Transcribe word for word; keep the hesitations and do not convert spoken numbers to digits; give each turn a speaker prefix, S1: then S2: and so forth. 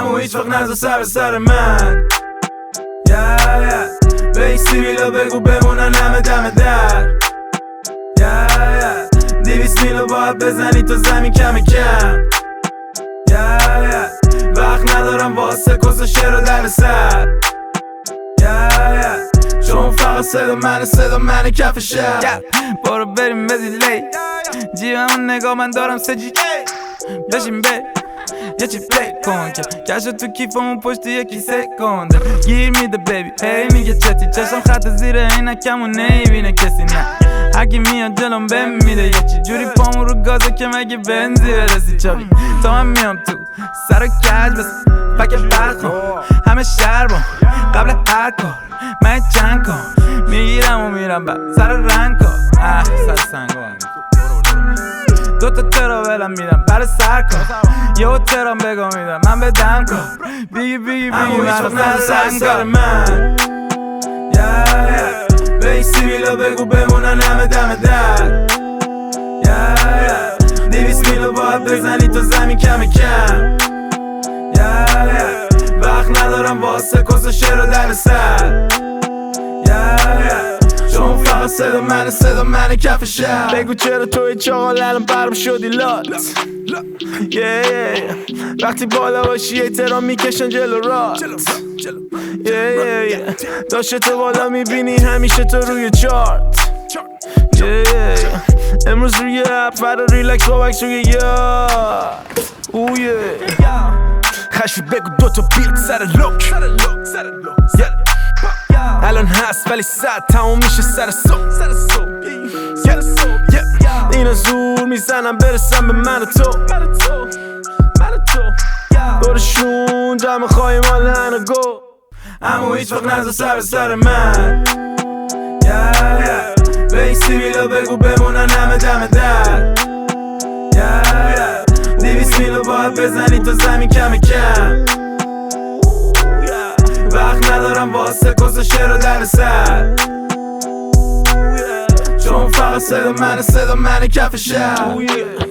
S1: اما هیچ وقت نذار سر به سر من. yeah, yeah. به این سیبیلا بگو بمونن همه دم در. yeah, yeah. دیویس میلو باید بزنی تا زمین کم کم. yeah, yeah. وقت ندارم واسه کس و شعر و در سر. yeah, yeah. چون فقط صدا منه، صدا منه کف شهر.
S2: yeah. برو بریم به دیلی جیبمون نگاه من دارم سجی بشین بی یه چی پلی کن که کشو تو کیفمون پشت یکی سکنده گیر میده بیبی هی میگه چتی چشم خط زیر عینکمون نمیبینه کسی نه هرکی میاد جلوم بهم میده یه چی جوری پامون رو گازه که مگه بنزی برسی چابی تا من میام تو سر و کج بس پک برخون همه شهر بام قبل هر کار من چند کن میگیرم و میرم بعد سر رنگ کن اه سر سنگو دوتا تراولم میدم برای سر کن یه ترام بگو میدم من بدم کن بیگی بیگی بیگی من سر سنگ کن
S1: من. yeah, yeah. به این سیبیلا بگو بمونن همه دم در. yeah, yeah. دیویس میلو باید بزنی تا زمین کم کم. yeah, yeah. وقت ندارم واسه کس و شعر و در سر. yeah, yeah. چون فقط صدا منه، صدا منه کف شهر. بگو چرا توی چاقال الان برم شدی لات. yeah, yeah. وقتی بالا باشی احترام میکشن جلو رات. yeah, yeah, yeah. داشته تو بالا میبینی همیشه تو روی چارت. yeah, yeah, yeah. امروز روی اپ فردا ریلکس با بکس روی یاد. اوه oh, yeah. خشی بگو دوتا بیت سر لوک. yeah. الان هست ولی صد تموم میشه سر صبح. اینا زور میزنم برسم به من و تو. دورشون جمع خواهی مال هنو گو اما هیچ وقت نذار سر به سر من. yeah, yeah. به این سیبیلا بگو بمونن همه دم در. yeah, yeah. دیویس میلو باید بزنی تا زمین کم کم. وقت ندارم واسه کس و شعر و در سر. چون فقط صدا منه، صدا منه کف شهر.